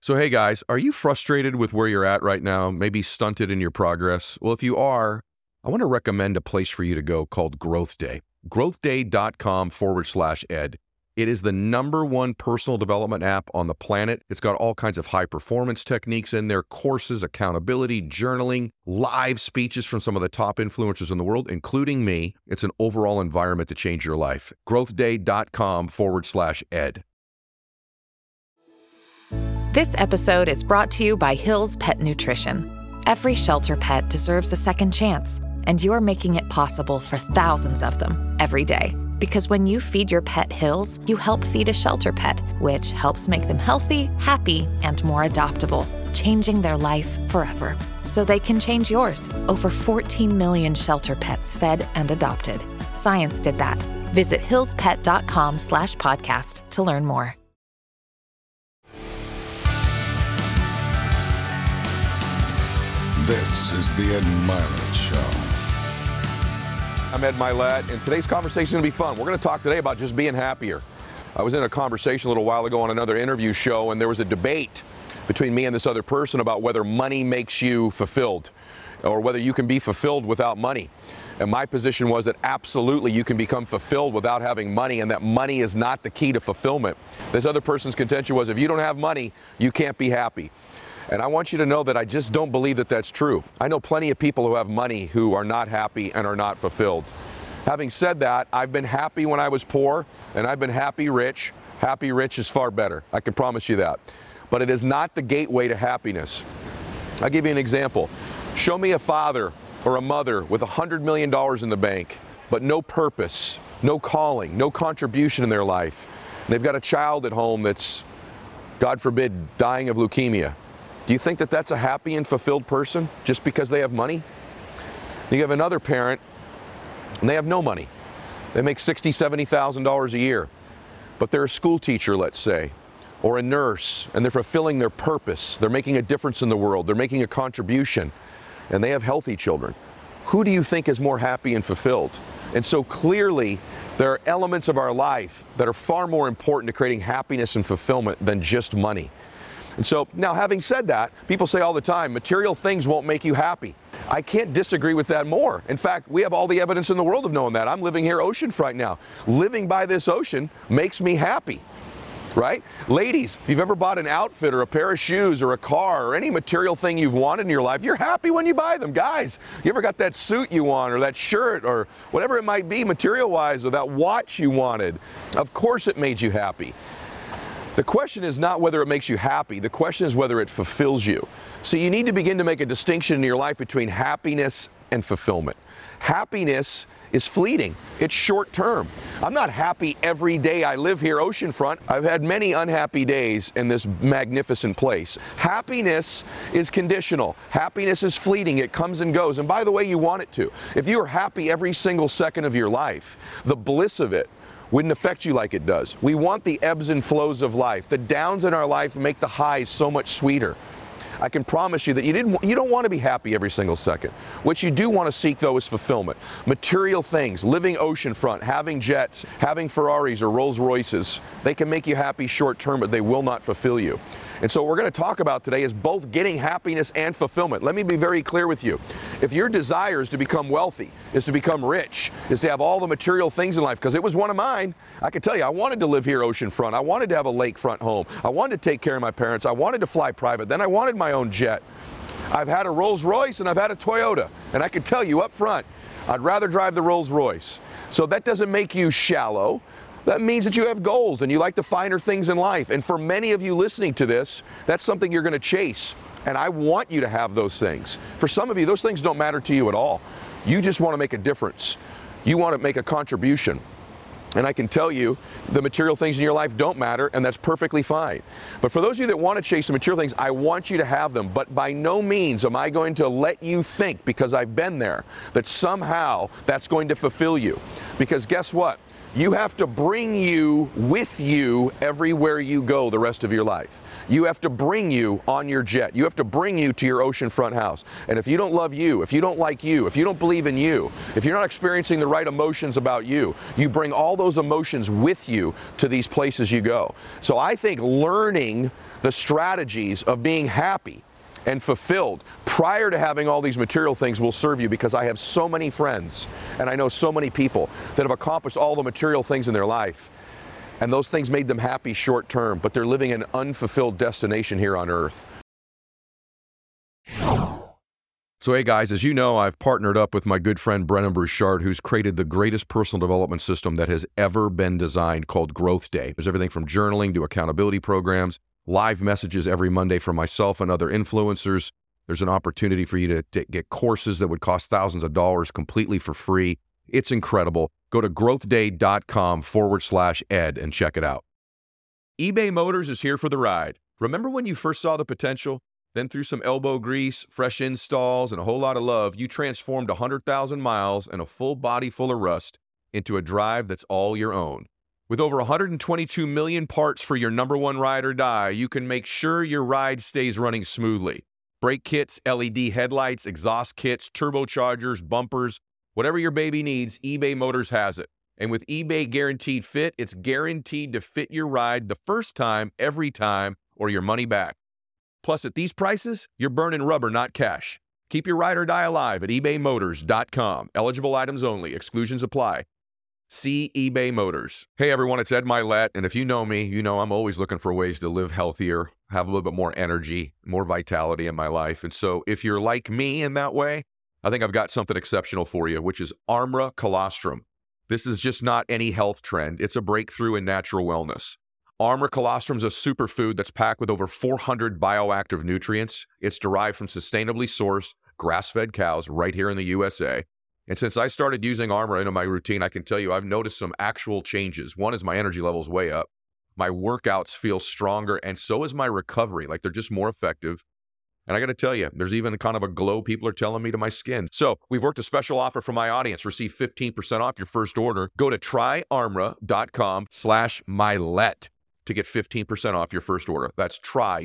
So, hey guys, are you frustrated with where you're at right now? Maybe stunted in your progress? Well, if you are, I want to recommend a place for you to go called Growth Day. growthday.com/ed. It is the #1 personal development app on the planet. It's got all kinds of high performance techniques in there, courses, accountability, journaling, live speeches from some of the top influencers in the world, including me. It's an overall environment to change your life. growthday.com/ed. This episode is brought to you by Hill's Pet Nutrition. Every shelter pet deserves a second chance, and you're making it possible for thousands of them every day. Because when you feed your pet Hill's, you help feed a shelter pet, which helps make them healthy, happy, and more adoptable, changing their life forever. So they can change yours. Over 14 million shelter pets fed and adopted. Science did that. Visit hillspet.com/podcast to learn more. This is the Ed Mylett Show. I'm Ed Mylett, and today's conversation is going to be fun. We're going to talk today about just being happier. I was in a conversation a little while ago on another interview show, and there was a debate between me and this other person about whether money makes you fulfilled or whether you can be fulfilled without money. And my position was that absolutely you can become fulfilled without having money, and that money is not the key to fulfillment. This other person's contention was if you don't have money, you can't be happy. And I want you to know that I just don't believe that that's true. I know plenty of people who have money who are not happy and are not fulfilled. Having said that, I've been happy when I was poor, and I've been happy rich. Happy rich is far better. I can promise you that. But it is not the gateway to happiness. I'll give you an example. Show me a father or a mother with $100 million in the bank, but no purpose, no calling, no contribution in their life. They've got a child at home that's, God forbid, dying of leukemia. Do you think that that's a happy and fulfilled person just because they have money? You have another parent and they have no money. They make $60,000, $70,000 a year, but they're a school teacher, let's say, or a nurse, and they're fulfilling their purpose. They're making a difference in the world. They're making a contribution, and they have healthy children. Who do you think is more happy and fulfilled? And so clearly, there are elements of our life that are far more important to creating happiness and fulfillment than just money. And so, now having said that, people say all the time, material things won't make you happy. I can't disagree with that more. In fact, we have all the evidence in the world of knowing that. I'm living here oceanfront now. Living by this ocean makes me happy, right? Ladies, if you've ever bought an outfit or a pair of shoes or a car or any material thing you've wanted in your life, you're happy when you buy them. Guys, you ever got that suit you want or that shirt or whatever it might be material-wise, or that watch you wanted? Of course it made you happy. The question is not whether it makes you happy. The question is whether it fulfills you. So you need to begin to make a distinction in your life between happiness and fulfillment. Happiness is fleeting. It's short term. I'm not happy every day I live here oceanfront. I've had many unhappy days in this magnificent place. Happiness is conditional. Happiness is fleeting. It comes and goes. And by the way, you want it to. If you are happy every single second of your life, the bliss of it wouldn't affect you like it does. We want the ebbs and flows of life. The downs in our life make the highs so much sweeter. I can promise you that you don't want to be happy every single second. What you do want to seek, though, is fulfillment. Material things, living oceanfront, having jets, having Ferraris or Rolls Royces, they can make you happy short term, but they will not fulfill you. And so what we're going to talk about today is both getting happiness and fulfillment. Let me be very clear with you. If your desire is to become wealthy, is to become rich, is to have all the material things in life, because it was one of mine, I can tell you, I wanted to live here oceanfront. I wanted to have a lakefront home. I wanted to take care of my parents. I wanted to fly private. Then I wanted my own jet. I've had a Rolls Royce and I've had a Toyota. And I can tell you up front, I'd rather drive the Rolls Royce. So that doesn't make you shallow. That means that you have goals and you like the finer things in life. And for many of you listening to this, that's something you're going to chase. And I want you to have those things. For some of you, those things don't matter to you at all. You just want to make a difference. You want to make a contribution. And I can tell you, the material things in your life don't matter, and that's perfectly fine. But for those of you that want to chase the material things, I want you to have them. But by no means am I going to let you think, because I've been there, that somehow that's going to fulfill you. Because guess what? You have to bring you with you everywhere you go the rest of your life. You have to bring you on your jet. You have to bring you to your oceanfront house. And if you don't love you, if you don't like you, if you don't believe in you, if you're not experiencing the right emotions about you, you bring all those emotions with you to these places you go. So I think learning the strategies of being happy and fulfilled prior to having all these material things will serve you, because I have so many friends and I know so many people that have accomplished all the material things in their life, and those things made them happy short term, but they're living an unfulfilled destination here on earth. So hey guys, as you know, I've partnered up with my good friend Brendon Burchard, who's created the greatest personal development system that has ever been designed, called Growth Day. There's everything from journaling to accountability programs, live messages every Monday from myself and other influencers. There's an opportunity for you to get courses that would cost thousands of dollars completely for free. It's incredible. Go to growthday.com/ed and check it out. eBay Motors is here for the ride. Remember when you first saw the potential? Then through some elbow grease, fresh installs, and a whole lot of love, you transformed 100,000 miles and a full body full of rust into a drive that's all your own. With over 122 million parts for your number one ride or die, you can make sure your ride stays running smoothly. Brake kits, LED headlights, exhaust kits, turbochargers, bumpers, whatever your baby needs, eBay Motors has it. And with eBay Guaranteed Fit, it's guaranteed to fit your ride the first time, every time, or your money back. Plus, at these prices, you're burning rubber, not cash. Keep your ride or die alive at ebaymotors.com. Eligible items only. Exclusions apply. See eBay Motors. Hey everyone, it's Ed Mylett, and if you know me, you know I'm always looking for ways to live healthier, have a little bit more energy, more vitality in my life. And so if you're like me in that way, I think I've got something exceptional for you, which is Armra Colostrum. This is just not any health trend. It's a breakthrough in natural wellness. Armra Colostrum is a superfood that's packed with over 400 bioactive nutrients. It's derived from sustainably sourced, grass-fed cows right here in the USA. And since I started using Armra into my routine, I can tell you I've noticed some actual changes. One is my energy levels way up. My workouts feel stronger, and so is my recovery. Like, they're just more effective. And I got to tell you, there's even kind of a glow people are telling me to my skin. So we've worked a special offer for my audience. Receive 15% off your first order. Go to tryarmra.com/Mylett to get 15% off your first order. That's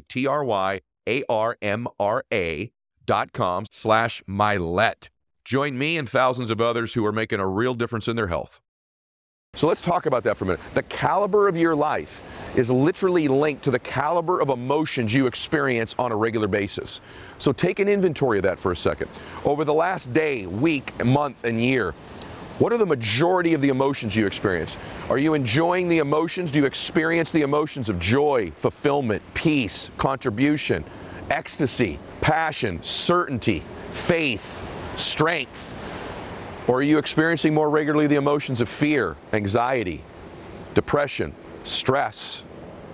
tryarmra.com/Mylett. Join me and thousands of others who are making a real difference in their health. So let's talk about that for a minute. The caliber of your life is literally linked to the caliber of emotions you experience on a regular basis. So take an inventory of that for a second. Over the last day, week, month, and year, what are the majority of the emotions you experience? Are you enjoying the emotions? Do you experience the emotions of joy, fulfillment, peace, contribution, ecstasy, passion, certainty, faith, strength? Or are you experiencing more regularly the emotions of fear, anxiety, depression, stress,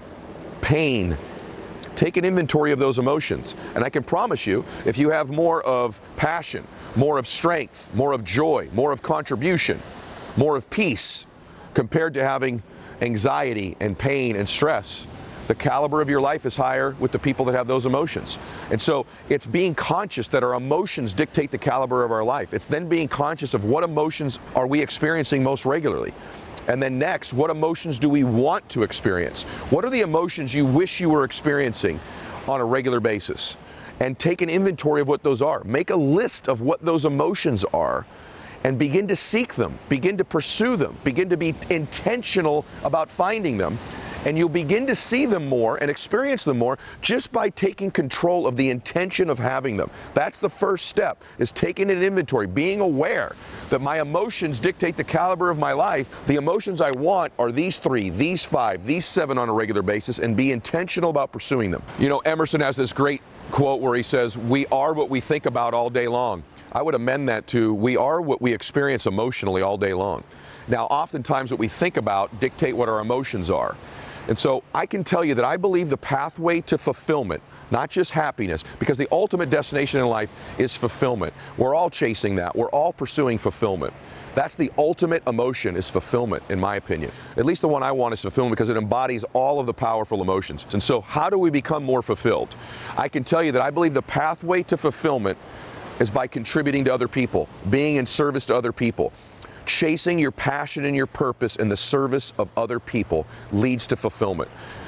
pain? Take an inventory of those emotions. And I can promise you, if you have more of passion, more of strength, more of joy, more of contribution, more of peace, compared to having anxiety and pain and stress, the caliber of your life is higher with the people that have those emotions. And so it's being conscious that our emotions dictate the caliber of our life. It's then being conscious of what emotions are we experiencing most regularly. And then next, what emotions do we want to experience? What are the emotions you wish you were experiencing on a regular basis? And take an inventory of what those are. Make a list of what those emotions are and begin to seek them, begin to pursue them, begin to be intentional about finding them. And you'll begin to see them more and experience them more just by taking control of the intention of having them. That's the first step, is taking an inventory, being aware that my emotions dictate the caliber of my life. The emotions I want are these 3, these 5, these 7 on a regular basis, and be intentional about pursuing them. You know, Emerson has this great quote where he says, "We are what we think about all day long." I would amend that to, we are what we experience emotionally all day long. Now, oftentimes what we think about dictate what our emotions are. And so I can tell you that I believe the pathway to fulfillment, not just happiness, because the ultimate destination in life is fulfillment. We're all chasing that. We're all pursuing fulfillment. That's the ultimate emotion, is fulfillment, in my opinion. At least the one I want is fulfillment, because it embodies all of the powerful emotions. And so how do we become more fulfilled? I can tell you that I believe the pathway to fulfillment is by contributing to other people, being in service to other people. Chasing your passion and your purpose in the service of other people leads to fulfillment.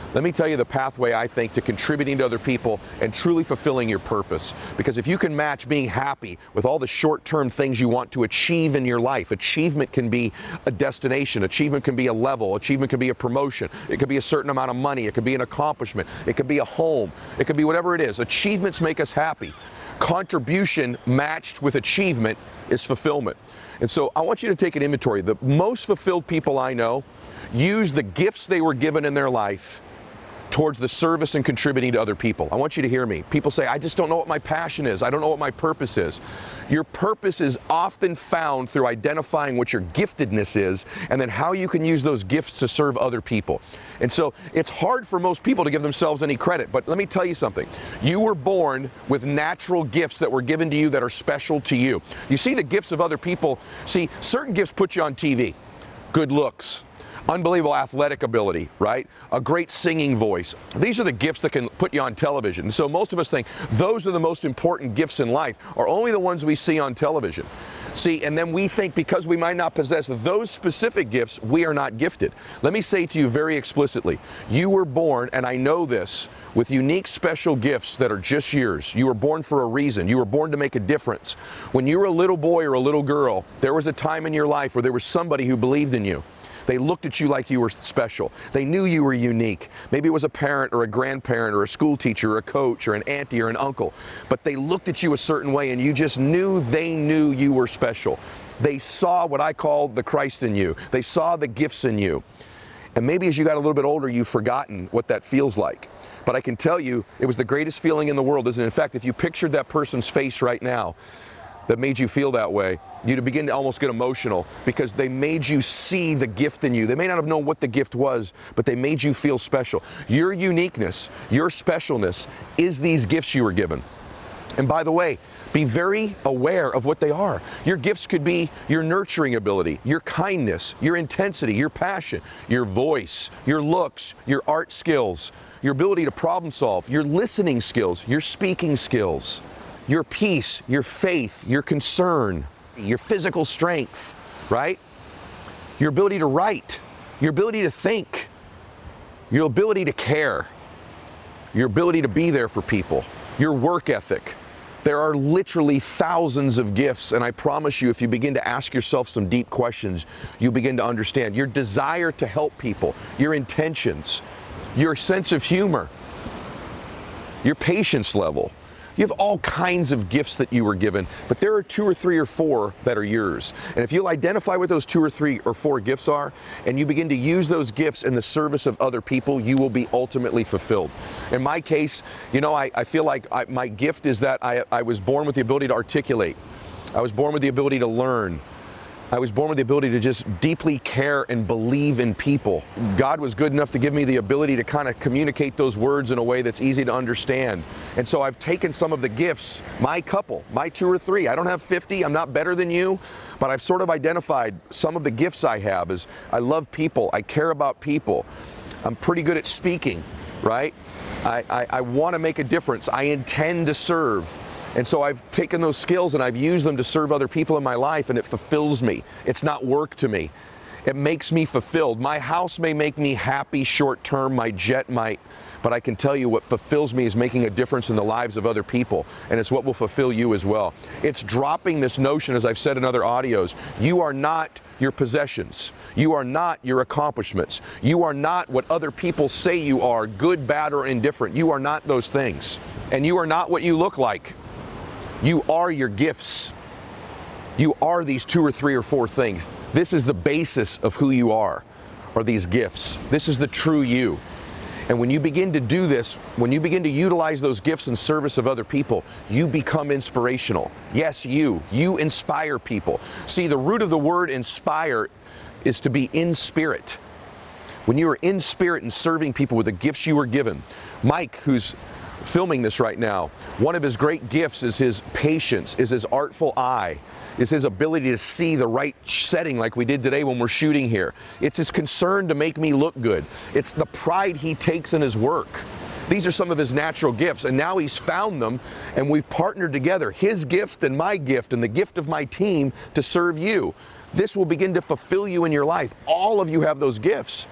Let me tell you the pathway, I think, to contributing to other people and truly fulfilling your purpose. Because if you can match being happy with all the short-term things you want to achieve in your life, achievement can be a destination, achievement can be a level, achievement can be a promotion, it could be a certain amount of money, it could be an accomplishment, it could be a home, it could be whatever it is. Achievements make us happy. Contribution matched with achievement is fulfillment. And so I want you to take an inventory. The most fulfilled people I know use the gifts they were given in their life towards the service and contributing to other people. I want you to hear me. People say, I just don't know what my passion is. I don't know what my purpose is. Your purpose is often found through identifying what your giftedness is and then how you can use those gifts to serve other people. And so it's hard for most people to give themselves any credit, but let me tell you something. You were born with natural gifts that were given to you that are special to you. You see the gifts of other people. See, certain gifts put you on TV. Good looks, unbelievable athletic ability, right? A great singing voice. These are the gifts that can put you on television. And so most of us think those are the most important gifts in life, are only the ones we see on television. See, and then we think because we might not possess those specific gifts, we are not gifted. Let me say to you very explicitly, you were born, and I know this, with unique special gifts that are just yours. You were born for a reason. You were born to make a difference. When you were a little boy or a little girl, there was a time in your life where there was somebody who believed in you. They looked at you like you were special. They knew you were unique. Maybe it was a parent or a grandparent or a school teacher or a coach or an auntie or an uncle. But they looked at you a certain way and you just knew they knew you were special. They saw what I call the Christ in you. They saw the gifts in you. And maybe as you got a little bit older, you've forgotten what that feels like. But I can tell you, it was the greatest feeling in the world, isn't it? In fact, if you pictured that person's face right now, that made you feel that way, you'd begin to almost get emotional because they made you see the gift in you. They may not have known what the gift was, but they made you feel special. Your uniqueness, your specialness is these gifts you were given. And by the way, be very aware of what they are. Your gifts could be your nurturing ability, your kindness, your intensity, your passion, your voice, your looks, your art skills, your ability to problem solve, your listening skills, your speaking skills, your peace, your faith, your concern, your physical strength, right? Your ability to write, your ability to think, your ability to care, your ability to be there for people, your work ethic. There are literally thousands of gifts, and I promise you, if you begin to ask yourself some deep questions, you begin to understand your desire to help people, your intentions, your sense of humor, your patience level. You have all kinds of gifts that you were given, but there are 2 or 3 or 4 that are yours. And if you'll identify what those 2 or 3 or 4 gifts are, and you begin to use those gifts in the service of other people, you will be ultimately fulfilled. In my case, you know, I feel like my gift is that I was born with the ability to articulate. I was born with the ability to learn. I was born with the ability to just deeply care and believe in people. God was good enough to give me the ability to kind of communicate those words in a way that's easy to understand. And so I've taken some of the gifts, my couple, my 2 or 3. I don't have 50, I'm not better than you, but I've sort of identified some of the gifts I have is I love people, I care about people. I'm pretty good at speaking, right? I want to make a difference. I intend to serve. And so I've taken those skills and I've used them to serve other people in my life, and it fulfills me. It's not work to me. It makes me fulfilled. My house may make me happy short term, my jet might, but I can tell you what fulfills me is making a difference in the lives of other people, and it's what will fulfill you as well. It's dropping this notion, as I've said in other audios, you are not your possessions. You are not your accomplishments. You are not what other people say you are, good, bad, or indifferent. You are not those things. And you are not what you look like. You are your gifts. You are these 2 or 3 or 4 things. This is the basis of who you are these gifts. This is the true you. And when you begin to do this, when you begin to utilize those gifts in service of other people, you become inspirational. Yes, you inspire people. See, the root of the word inspire is to be in spirit. When you are in spirit and serving people with the gifts you were given. Mike, who's filming this right now, one of his great gifts is his patience, is his artful eye, is his ability to see the right setting like we did today when we're shooting here. It's his concern to make me look good. It's the pride he takes in his work. These are some of his natural gifts, and now he's found them, and we've partnered together, his gift and my gift and the gift of my team to serve you. This will begin to fulfill you in your life. All of you have those gifts.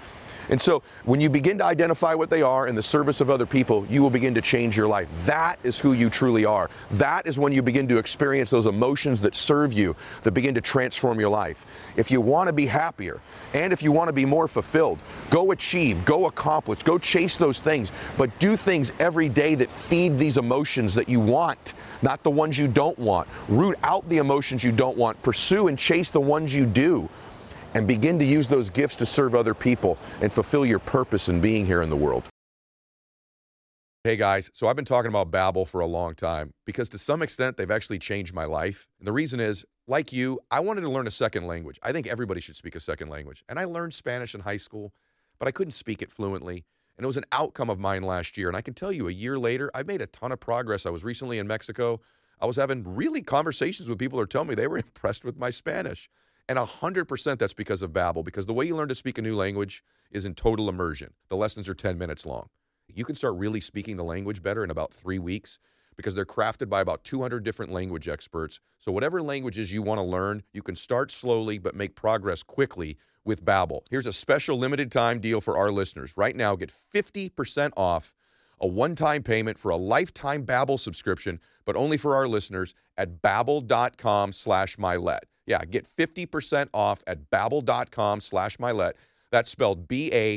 And so when you begin to identify what they are in the service of other people, you will begin to change your life. That is who you truly are. That is when you begin to experience those emotions that serve you, that begin to transform your life. If you want to be happier, and if you want to be more fulfilled, go achieve, go accomplish, go chase those things, but do things every day that feed these emotions that you want, not the ones you don't want. Root out the emotions you don't want. Pursue and chase the ones you do. And begin to use those gifts to serve other people and fulfill your purpose in being here in the world. Hey guys, so I've been talking about Babbel for a long time because to some extent they've actually changed my life. And the reason is, like you, I wanted to learn a second language. I think everybody should speak a second language. And I learned Spanish in high school, but I couldn't speak it fluently. And it was an outcome of mine last year. And I can tell you, a year later, I've made a ton of progress. I was recently in Mexico. I was having really conversations with people who are telling me they were impressed with my Spanish. And 100% that's because of Babbel, because the way you learn to speak a new language is in total immersion. The lessons are 10 minutes long. You can start really speaking the language better in about 3 weeks because they're crafted by about 200 different language experts. So whatever languages you want to learn, you can start slowly but make progress quickly with Babbel. Here's a special limited time deal for our listeners. Right now, get 50% off a one-time payment for a lifetime Babbel subscription, but only for our listeners at babbel.com/Mylett. Yeah, get 50% off at babbel.com/Mylett. That's spelled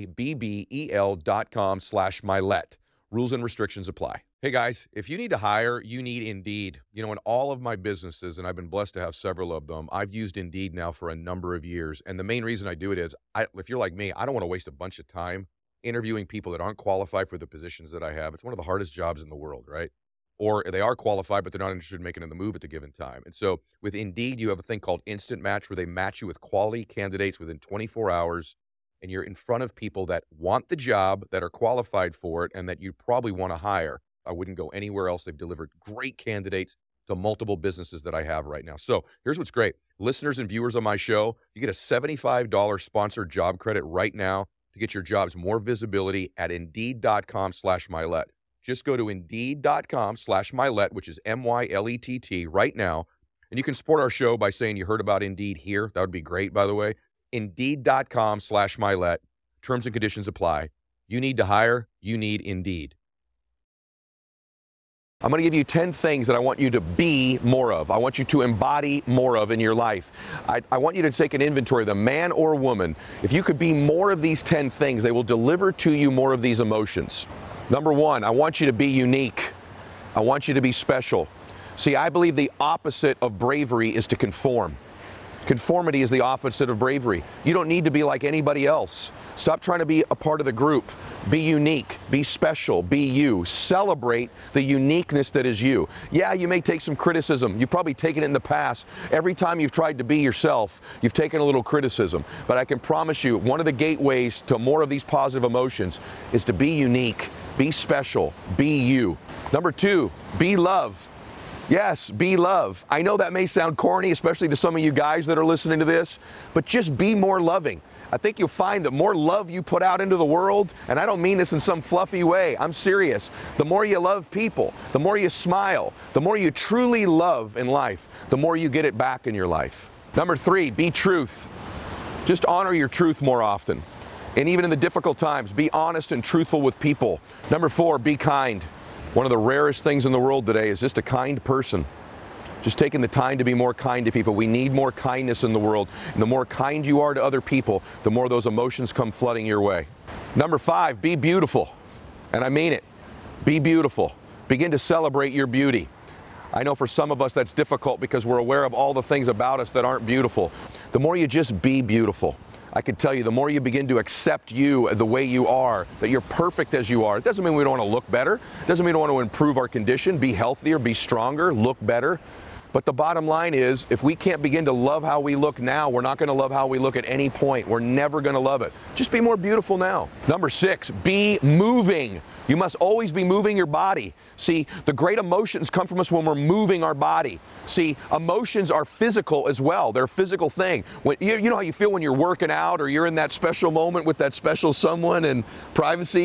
BABBEL.com/Mylett. Rules and restrictions apply. Hey guys, if you need to hire, you need Indeed. You know, in all of my businesses, and I've been blessed to have several of them, I've used Indeed now for a number of years. And the main reason I do it is, if you're like me, I don't want to waste a bunch of time interviewing people that aren't qualified for the positions that I have. It's one of the hardest jobs in the world, right? Or they are qualified, but they're not interested in making the move at the given time. And so with Indeed, you have a thing called Instant Match where they match you with quality candidates within 24 hours, and you're in front of people that want the job, that are qualified for it, and that you probably want to hire. I wouldn't go anywhere else. They've delivered great candidates to multiple businesses that I have right now. So here's what's great. Listeners and viewers on my show, you get a $75 sponsored job credit right now to get your jobs more visibility at Indeed.com/Mylett. Just go to Indeed.com/Mylett, which is MYLETT right now. And you can support our show by saying you heard about Indeed here. That would be great, by the way. Indeed.com/Mylett. Terms and conditions apply. You need to hire. You need Indeed. I'm going to give you 10 things that I want you to be more of. I want you to embody more of in your life. I want you to take an inventory, the man or woman. If you could be more of these 10 things, they will deliver to you more of these emotions. Number one, I want you to be unique. I want you to be special. See, I believe the opposite of bravery is to conform. Conformity is the opposite of bravery. You don't need to be like anybody else. Stop trying to be a part of the group. Be unique, be special, be you. Celebrate the uniqueness that is you. Yeah, you may take some criticism. You've probably taken it in the past. Every time you've tried to be yourself, you've taken a little criticism. But I can promise you, one of the gateways to more of these positive emotions is to be unique, be special, be you. Number two, be love. Yes, be love. I know that may sound corny, especially to some of you guys that are listening to this, but just be more loving. I think you'll find that more love you put out into the world, and I don't mean this in some fluffy way, I'm serious. The more you love people, the more you smile, the more you truly love in life, the more you get it back in your life. Number three, be truth. Just honor your truth more often. And even in the difficult times, be honest and truthful with people. Number four, be kind. One of the rarest things in the world today is just a kind person. Just taking the time to be more kind to people. We need more kindness in the world. And the more kind you are to other people, the more those emotions come flooding your way. Number five, be beautiful. And I mean it. Be beautiful. Begin to celebrate your beauty. I know for some of us that's difficult because we're aware of all the things about us that aren't beautiful. The more you just be beautiful, I can tell you, the more you begin to accept you the way you are, that you're perfect as you are. It doesn't mean we don't want to look better. It doesn't mean we don't want to improve our condition, be healthier, be stronger, look better. But the bottom line is, if we can't begin to love how we look now, we're not going to love how we look at any point. We're never going to love it. Just be more beautiful now. Number six, be moving. You must always be moving your body. See, the great emotions come from us when we're moving our body. See, emotions are physical as well. They're a physical thing. When, you know how you feel when you're working out or you're in that special moment with that special someone in privacy?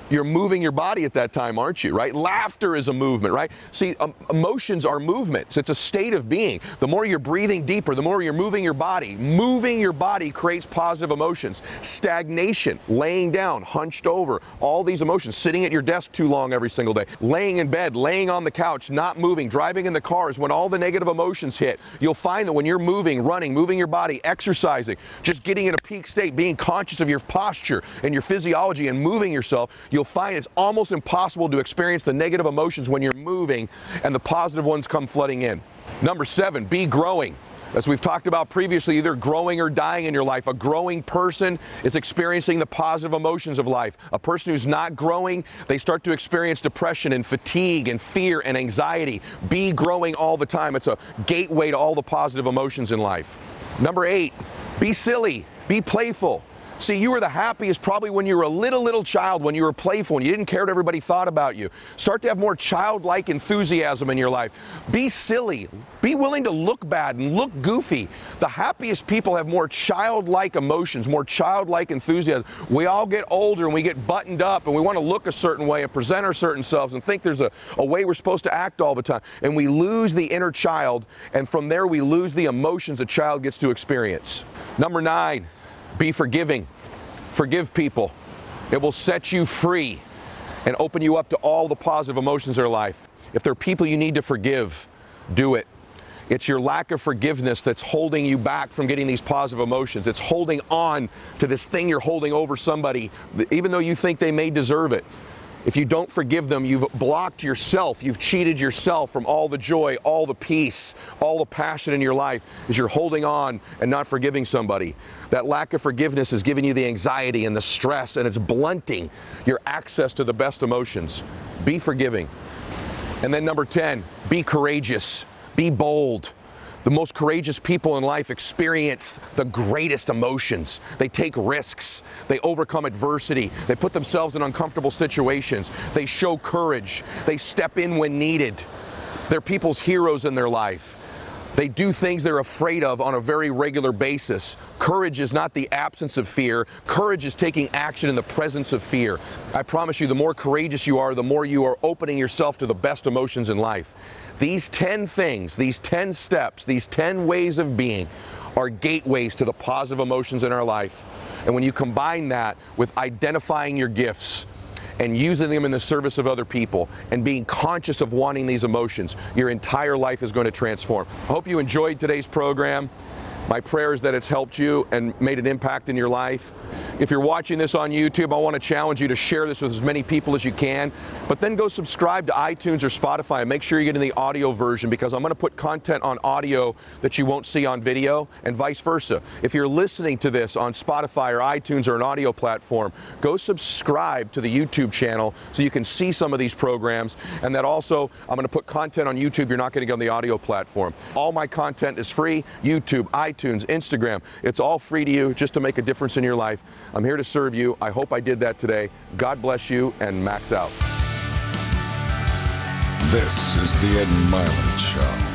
You're moving your body at that time, aren't you, right? Laughter is a movement, right? See, emotions are movements. It's a state of being. The more you're breathing deeper, the more you're moving your body. Moving your body creates positive emotions. Stagnation, laying down, hunched over, all these emotions. Sitting at your desk too long every single day. Laying in bed, laying on the couch, not moving, driving in the car is when all the negative emotions hit. You'll find that when you're moving, running, moving your body, exercising, just getting in a peak state, being conscious of your posture and your physiology and moving yourself, you'll find it's almost impossible to experience the negative emotions when you're moving and the positive ones come flooding in. Number 7, be growing. As we've talked about previously, either growing or dying in your life. A growing person is experiencing the positive emotions of life. A person who's not growing, they start to experience depression and fatigue and fear and anxiety. Be growing all the time. It's a gateway to all the positive emotions in life. Number 8, be silly, be playful. See, you were the happiest probably when you were a little child, when you were playful and you didn't care what everybody thought about you. Start to have more childlike enthusiasm in your life. Be silly. Be willing to look bad and look goofy. The happiest people have more childlike emotions, more childlike enthusiasm. We all get older and we get buttoned up and we want to look a certain way and present our certain selves and think there's a way we're supposed to act all the time. And we lose the inner child, and from there we lose the emotions a child gets to experience. Number 9, be forgiving. Forgive people. It will set you free and open you up to all the positive emotions in their life. If there are people you need to forgive, do it. It's your lack of forgiveness that's holding you back from getting these positive emotions. It's holding on to this thing you're holding over somebody, even though you think they may deserve it. If you don't forgive them, you've blocked yourself. You've cheated yourself from all the joy, all the peace, all the passion in your life as you're holding on and not forgiving somebody. That lack of forgiveness is giving you the anxiety and the stress, and it's blunting your access to the best emotions. Be forgiving. And then number 10, be courageous. Be bold. The most courageous people in life experience the greatest emotions. They take risks. They overcome adversity. They put themselves in uncomfortable situations. They show courage. They step in when needed. They're people's heroes in their life. They do things they're afraid of on a very regular basis. Courage is not the absence of fear. Courage is taking action in the presence of fear. I promise you, the more courageous you are, the more you are opening yourself to the best emotions in life. These 10 things, these 10 steps, these 10 ways of being are gateways to the positive emotions in our life. And when you combine that with identifying your gifts and using them in the service of other people and being conscious of wanting these emotions, your entire life is going to transform. I hope you enjoyed today's program. My prayer is that it's helped you and made an impact in your life. If you're watching this on YouTube, I want to challenge you to share this with as many people as you can, but then go subscribe to iTunes or Spotify and make sure you're getting the audio version, because I'm going to put content on audio that you won't see on video, and vice versa. If you're listening to this on Spotify or iTunes or an audio platform, go subscribe to the YouTube channel so you can see some of these programs, and that also I'm going to put content on YouTube you're not going to get on the audio platform. All my content is free. YouTube, iTunes, Instagram, it's all free to you, just to make a difference in your life. I'm here to serve you. I hope I did that today. God bless you, and Max out. This is the Ed Milan Show.